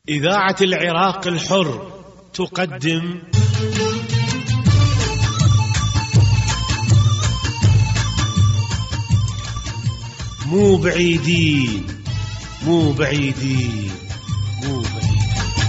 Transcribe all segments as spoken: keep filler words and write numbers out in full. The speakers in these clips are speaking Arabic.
إذاعة العراق الحر تقدم مو بعيدين مو بعيدين مو بعيدين.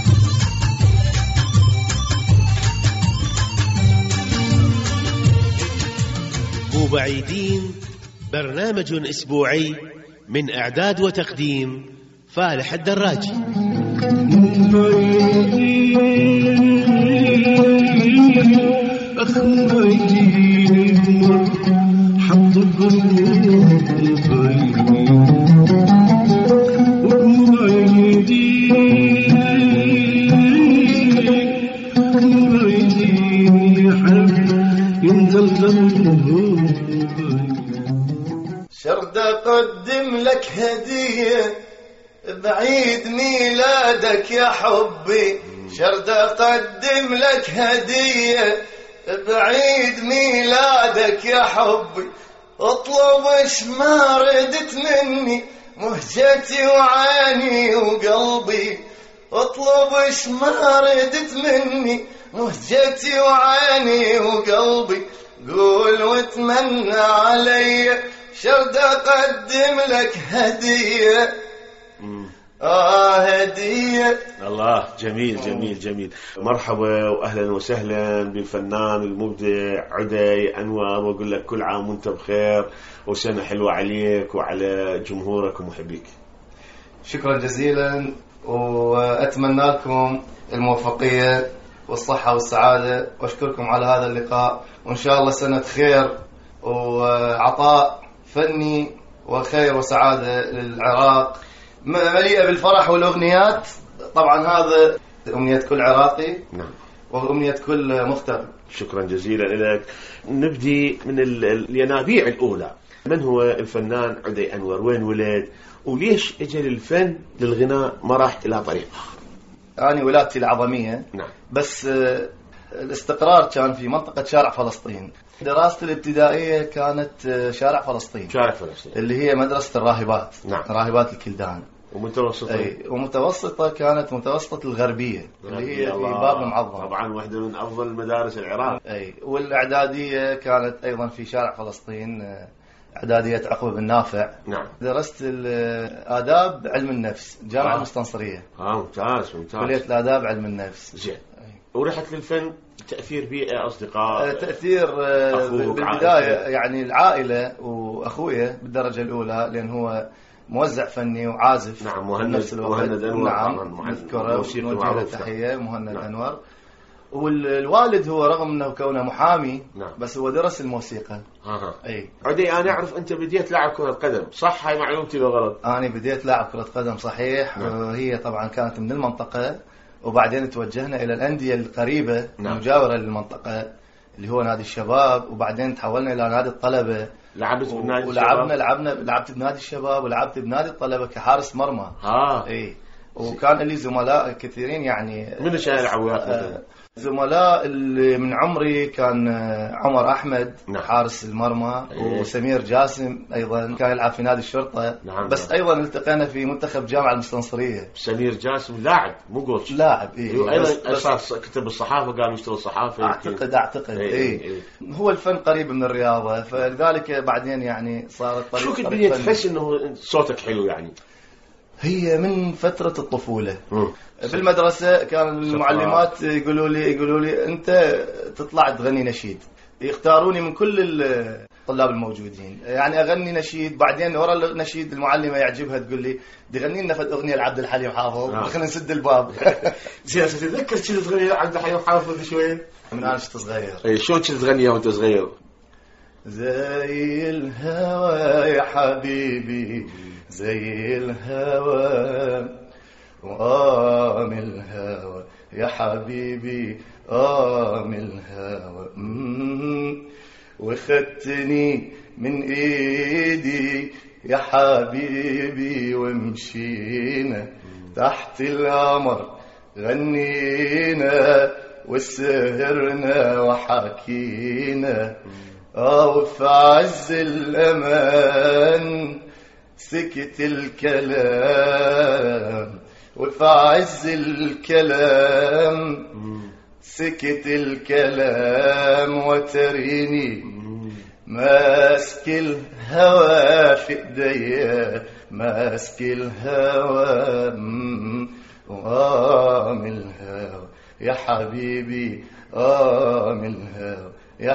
مو بعيدين برنامج أسبوعي من إعداد وتقديم فالح الدراجي. شرد أقدم لك هدية بعيد ميلادك يا حبي، شرد أقدم لك هدية بعيد ميلادك يا حبي، اطلب اش ما ردت مني مهجتي وعيني وقلبي، اطلب اش ما ردت مني مهجتي وعيني وقلبي، قول واتمنى علي شرد أقدم لك هدية. آه هدية. الله، جميل جميل جميل. مرحبا وأهلا وسهلا بالفنان المبدع عدي أنور، وأقول لك كل عام وانت بخير وسنة حلوة عليك وعلى جمهورك ومحبيك. شكرا جزيلا، وأتمنى لكم الموفقية والصحة والسعادة، وأشكركم على هذا اللقاء، وإن شاء الله سنة خير وعطاء فني وخير وسعادة للعراق مليئة بالفرح والأغنيات. طبعا هذا أمنية كل عراقي، نعم، وأمنية كل مغترب. شكرا جزيلا لك. نبدي من الينابيع الأولى. من هو الفنان عدي أنور؟ وين ولد؟ وليش اجى للفن للغناء ما راح إلى طريقه؟ أنا ولادتي العظمية، نعم، بس الاستقرار كان في منطقة شارع فلسطين. دراستي الابتدائية كانت شارع فلسطين، شارع فلسطين اللي هي مدرسة الراهبات، نعم، راهبات الكلدان. ومتوسطة أي ومتوسطة كانت متوسطة الغربية اللي هي في باب المعظم، طبعا واحدة من أفضل مدارس العراق. أي والإعدادية كانت أيضا في شارع فلسطين، إعدادية عقبة بن نافع، نعم. درست الآداب علم النفس، جامعة المستنصرية. آه ممتاز ممتاز. كلية الآداب علم النفس. زين. ورحت للفن تأثير بيئة، أصدقاء؟ تأثير بالبداية يعني العائلة وأخويا بالدرجة الأولى، لأن هو موزع فني وعازف. نعم، مهند مهند أنور. نعم، نذكره ونوجه له تحية، مهند نعم. أنور. والوالد هو رغم أنه كونه محامي، نعم، بس هو درس الموسيقى. أها. أي عدي، أنا أعرف أنت بديت لاعب كرة قدم، صح؟ هاي معلومتي لو غلط؟ أنا بديت لاعب كرة قدم صحيح، نعم. هي طبعا كانت من المنطقة، وبعدين توجهنا إلى الأندية القريبة، نعم، المجاورة للمنطقة اللي هو نادي الشباب، وبعدين تحولنا إلى نادي الطلبة. لعبت بنادي ولعبنا لعبنا لعبت بنادي الشباب ولعبت بنادي الطلبة كحارس مرمى. اه اي، وكان لي زملاء كثيرين يعني. من اللي يلعبوا وياك؟ زملاء اللي من عمري كان عمر أحمد، نعم، حارس المرمى، أيه. وسمير جاسم أيضا كان يلعب في نادي الشرطة، نعم، بس نعم. أيضا التقينا في منتخب جامعة المستنصرية. سمير جاسم لاعب مو كوتش؟ لاعب، إيه. أيضا أساس كتب الصحافة، قام يشتغل صحافة. أعتقد أعتقد إيه. إيه. إيه. هو الفن قريب من الرياضة، فلذلك بعدين يعني صارت طريقة. شو كنت بدي تحس إنه صوتك حلو يعني؟ هي من فترة الطفولة. م. بالمدرسة كان المعلمات يقولوا لي يقولوا لي أنت تطلع تغني نشيد، يختاروني من كل الطلاب الموجودين، يعني أغني نشيد. بعدين ورا النشيد المعلمة يعجبها تقول لي تغني لنا فد أغنية لعبد الحليم حافظ، آه. خلينا نسد الباب. زين، تتذكر شو تغني لعبد الحليم حافظ شوي؟ من أنا كنت صغير. إيه، شو كنت تغني وأنت صغير؟ زي الهوى يا حبيبي، زي الهوى وآم الهوى يا حبيبي، آم الهوى، وخدتني من إيدي يا حبيبي ومشينا تحت القمر، غنينا وسهرنا وحكينا، أو في عز الأمان سكت الكلام وفاعز الكلام سكت الكلام وتريني ماسك الهوى في ايديا ماسك الهوى وآم الهوى يا حبيبي آم الهوى يا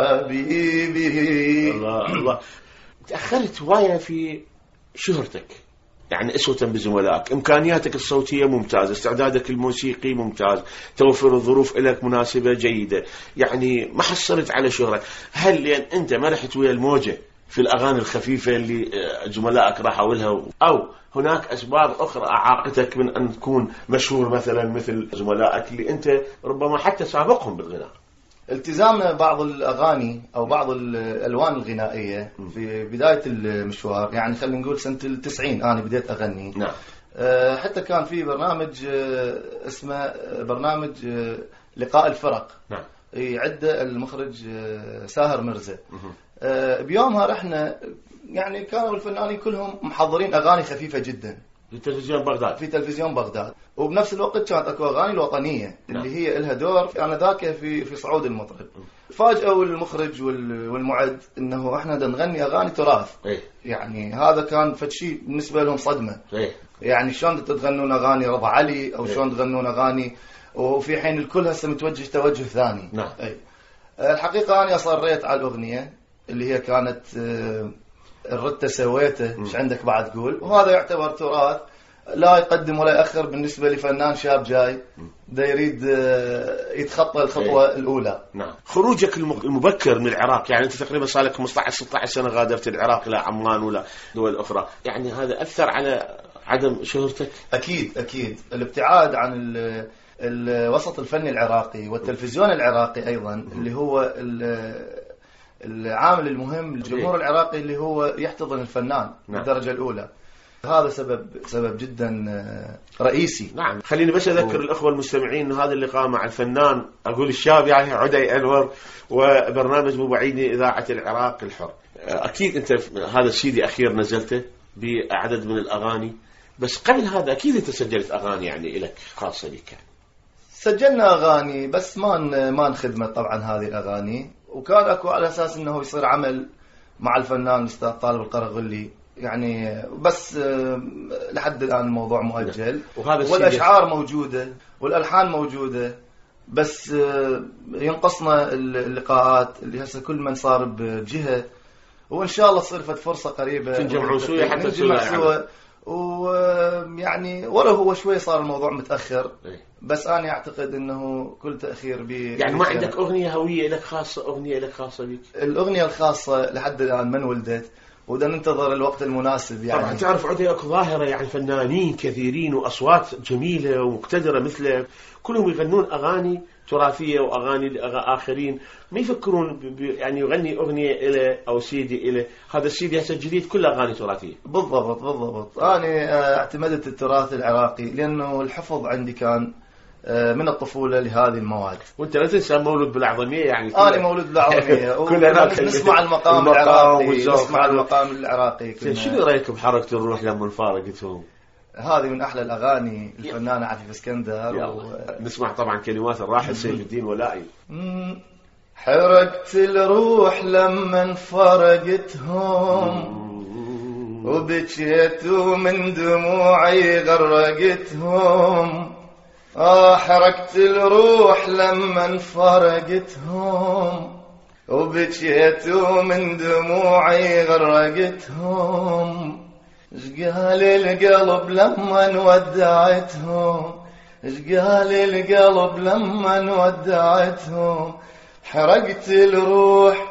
حبيبي. الله الله. تأخرت هواية في شهرتك، يعني أسوة بزملائك، إمكانياتك الصوتية ممتازة، استعدادك الموسيقي ممتاز، توفر الظروف لك مناسبة جيدة، يعني ما حصلت على شهرة. هل لأن أنت ما رحت ويا الموجة في الأغاني الخفيفة اللي زملائك راحوا لها، أو هناك أسباب أخرى أعاقتك من أن تكون مشهور مثلا مثل زملائك اللي أنت ربما حتى سابقهم بالغناء؟ التزام بعض الأغاني أو بعض الألوان الغنائية في بداية المشوار، يعني خلينا نقول سنة التسعين أنا بديت أغني. نعم. حتى كان في برنامج اسمه برنامج لقاء الفرق. نعم. يعد المخرج ساهر مرزا. بيومها رحنا، يعني كانوا الفنانين كلهم محضرين أغاني خفيفة جدا في تلفزيون بغداد. في تلفزيون بغداد، وبنفس الوقت كانت اكو اغاني الوطنيه اللي هي لها دور انا ذاك في في صعود المطرب. فاجئوا المخرج والمعد انه احنا بدنا نغني اغاني تراث. إيه؟ يعني هذا كان فشي بالنسبه لهم صدمه. إيه؟ يعني شلون تغنون اغاني رضا علي او شلون تغنون اغاني، وفي حين الكل هسه متوجه توجه ثاني. نعم. أي. الحقيقه انا اصريت على الاغنيه اللي هي كانت الرتة سويته، مش عندك بعد تقول، وهذا يعتبر تراث لا يقدم ولا يأخر بالنسبة لفنان شاب جاي دا يريد يتخطى الخطوة إيه؟ الأولى. نعم. خروجك المبكر من العراق، يعني أنت تقريبا صار لك خمسة عشر ستة عشر سنة غادرت العراق إلى عمان ولا دول أخرى، يعني هذا أثر على عدم شهرتك؟ أكيد أكيد. الابتعاد عن ال الوسط الفني العراقي والتلفزيون العراقي أيضا اللي هو العامل المهم للجمهور العراقي اللي هو يحتضن الفنان. نعم. الدرجة الأولى. هذا سبب سبب جدا رئيسي. نعم. خليني بس أذكر و... الأخوة المستمعين أن هذا اللقاء مع الفنان أقول الشاب يعني عدي أنور، وبرنامج مو بعيد إذاعة العراق الحر. أكيد أنت هذا السيدي أخير نزلته بعدد من الأغاني، بس قبل هذا أكيد أنت سجلت أغاني يعني إلك خاصة بك. سجلنا أغاني بس ما ما نخدمت طبعا هذه الأغاني، وكان أكو على أساس أنه يصير عمل مع الفنان الأستاذ طالب القرغلي، يعني بس لحد الآن الموضوع مؤجل. والأشعار موجودة والألحان موجودة، بس ينقصنا اللقاءات اللي هسه كل من صار بجهة، وإن شاء الله تصير فرصة قريبة تنجمعوا سوية حتى سوا. ويعني ولو هو شوي صار الموضوع متأخر، بس أنا أعتقد أنه كل تأخير بي يعني ما عندك أغنية هوية لك خاصة، أغنية لك خاصة بك؟ الأغنية الخاصة لحد الآن من ولدت، وده ننتظر الوقت المناسب. يعني طبعا تعرف عندي اكو ظاهرة يعني فنانين كثيرين وأصوات جميلة ومقتدرة مثل كلهم يغنون أغاني تراثية وأغاني آخرين ما يفكرون يعني يغني أغنية إلى أو سيدي إلى هذا السيدي هسه الجديد كله أغاني تراثية. بالضبط بالضبط. أنا اعتمدت التراث العراقي لأنه الحفظ عندي كان من الطفولة لهذه المواد. وانت لا تنسى مولود بالأعظمية، يعني أنا مولود بالأعظمية نسمع المقام العراقي نسمع المقام العراقي. شنو رأيك بحركة الروح لما فارقتهم؟ هذه من أحلى الأغاني الفنانة عفيف اسكندر. و... نسمع طبعا كلمات الراحل سيف الدين ولائي. حرقت الروح لما فارقتهم وبكيت ومن دموعي غرقتهم. آه حرقت الروح لما فارقتهم وبكيت ومن دموعي غرقتهم. شقال القلب لما ودعتهم، شقال القلب لما ودعتهم. حرقت الروح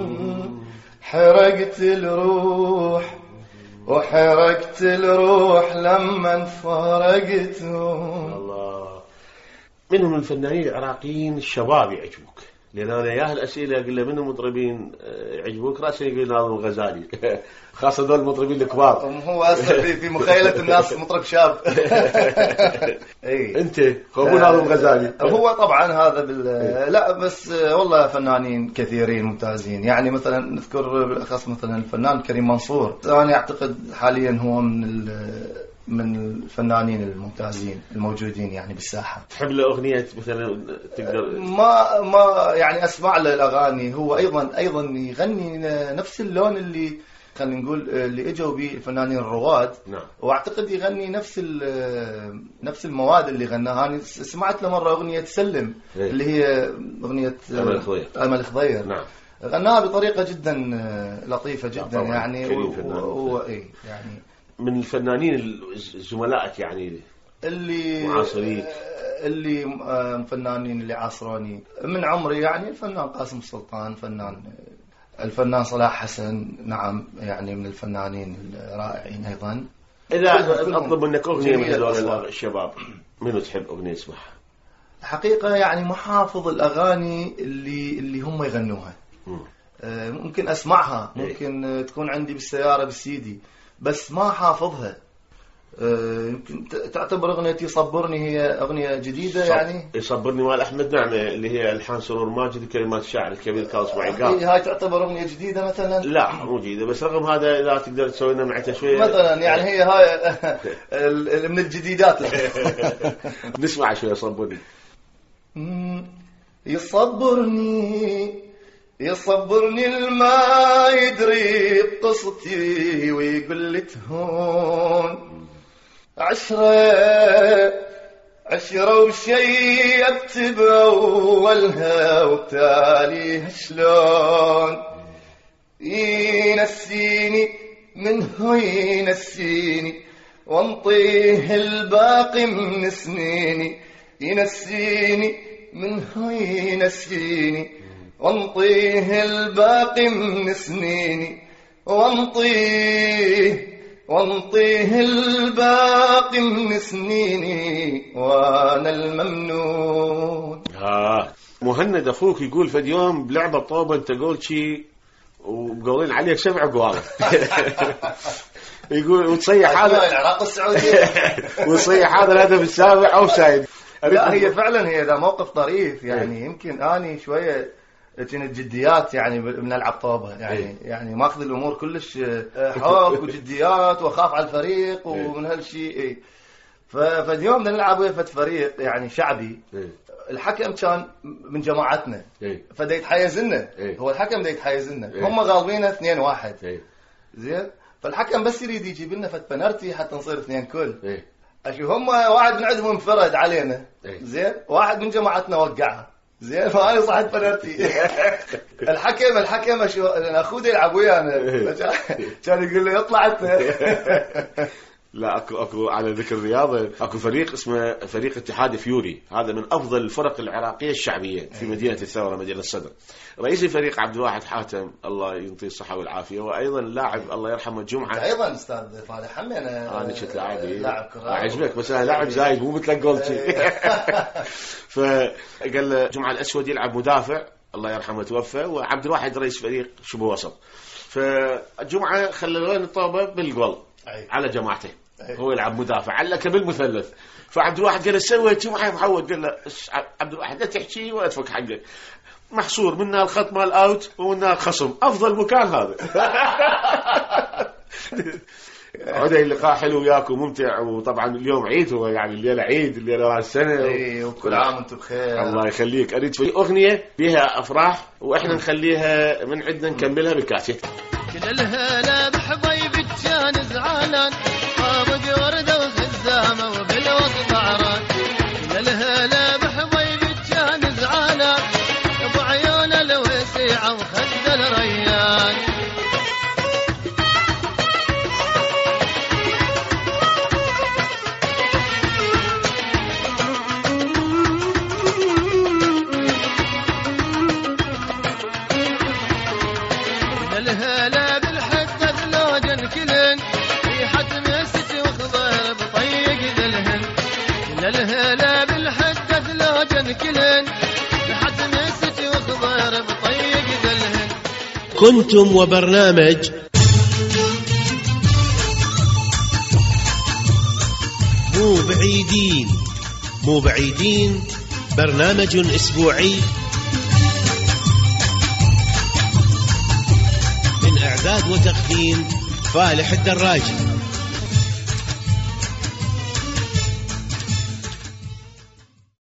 حرقت الروح وحرقت الروح لما فارقتهم. الله. منهم الفنانين العراقيين الشباب يعجبوك؟ لأن أنا يا الأسئلة أقول له منهم مطربين يعجبوك رأسي يقول ناظم الغزالي خاصة دول المطربين الكبار. هو أصلا في مخيلة الناس مطرب شاب. أي أنت هو ناظم الغزالي. هو طبعا هذا بال لا بس والله فنانين كثيرين ممتازين، يعني مثلا نذكر بالأخص مثلا الفنان كريم منصور، أنا أعتقد حاليا هو من ال من الفنانين الممتازين الموجودين يعني بالساحة. تحب له أغنية مثلا تقدر؟ ما ما يعني أسمع له الأغاني. هو أيضا أيضا يغني نفس اللون اللي خلينا نقول اللي اجوا به الفنانين الرواد. نعم. واعتقد يغني نفس نفس المواد اللي غناها. انا سمعت له مره اغنيه سلم إيه؟ اللي هي اغنيه امل الخضير. امل الخضير. نعم. غناها بطريقه جدا لطيفه جدا يعني. هو ايه يعني من الفنانين زملائك يعني اللي معاصرين اللي فنانين اللي عاصروني من عمري يعني الفنان قاسم السلطان، فنان الفنان صلاح حسن. نعم يعني من الفنانين الرائعين أيضا. إذا أطلب منك أغنية من هذول الشباب منو تحب أغنية اسمها؟ الحقيقة يعني محافظ الأغاني اللي اللي هم يغنوها. آه ممكن أسمعها، ممكن تكون عندي بالسيارة بالسيدي، بس ما حافظها. يمكن تعتبر أغنية يصبرني هي أغنية جديدة يعني. يصبرني مال أحمد نعمة اللي هي ألحان سرور ماجد وكلمات الشاعر الكبير كاظم عقاب. هاي تعتبر أغنية جديدة مثلا؟ لا مو جديدة، بس رغم هذا إذا تقدر تسوي لنا معتها شوية مثلا يعني هي هاي من الجديدات. نسمع شوية يصبرني. يصبرني يصبرني الما يدري بقصتي ويقول لي تهون عشرة عشرة وشي أكتب أولها وتاليها شلون ينسيني منه ينسيني وانطيه الباقي من سنيني ينسيني منه ينسيني وانطيه الباقي من سنيني وانطيه وانطيه الباقي من سنيني وانا الممنون. ها مهند اخوك يقول فد يوم بلعبه طوبه انت قول شي ومقولين عليك سبع قوال. يقول وتصيح هذا العراق السعوديه وتصيح هذا الهدف السابع او سايد. لا هي فعلا هي ذا موقف طريف يعني. يمكن اني شويه كانت جديات يعني بنلعب طوبه يعني. يعني ماخذ الامور كلش حب وجديات واخاف على الفريق ومن هالشيء. فاليوم بدنا نلعب ويا فريق يعني شعبي. الحكم كان من جماعتنا فدا يتحيز لنا. هو الحكم دا يتحيز لنا. هم غالبين اثنين واحد زين. فالحكم بس يريد يجيب لنا فت بنالتي حتى نصير اثنين كل. اشوف هم واحد من عندهم انفرد علينا زين، واحد من جماعتنا وقعها زين، فانا صحت بنالتي. الحكم الحكم شو اخوي يلعب ويانا كان يقول لي اطلع انت. لا اكو اكو على ذكر الرياضه اكو فريق اسمه فريق اتحاد فيوري، هذا من افضل الفرق العراقيه الشعبيه في مدينه الثوره مدينه الصدر. رئيس الفريق عبد الواحد حاتم الله يعطيه الصحه والعافيه، وايضا لاعب الله يرحمه جمعه. ايضا استاذ فالح هم انا انا كنت لاعب لاعب كره عجبك، بس انا لاعب زايد مو مثل جولتي. فقال له جمعه الاسود يلعب مدافع الله يرحمه توفى، وعبد الواحد رئيس فريق شبه وسط. فجمعه خلى الطوبه بالجول على جماعته، هو يلعب مدافع علك بالمثلث. فعبد الواحد قال له سويت شو معي محمد؟ قال له عبد الواحد لا تحكي ولا تفك حقك، محصور منا الخط مال اوت ومنا الخصم، افضل مكان هذا. عودة اللقاء حلو وياكم ممتع، وطبعا اليوم عيد، هو يعني الليلة عيد الليلة راس السنة. اي وكل عام وانتم بخير. الله يخليك. اريد في اغنية بها افراح واحنا نخليها من عندنا نكملها بالكاسيت. كل الهلا بحبايبك كان زعلان، طابق وردة وخزامة وبالوسط عران. كل الهلا بحبايبك كان زعلان، بعيون الوسيعة وخد الريان. كل الهلا بالحدة ذلوجن كلن، في حتم يسج وخضر بطيق ذلهن. كل الهلا بالحدة ذلوجن كلن، في حتم يسج وخضر بطيق ذلهن. كنتم وبرنامج مو بعيدين. مو بعيدين برنامج أسبوعي من إعداد وتقديم فالح الدراجي.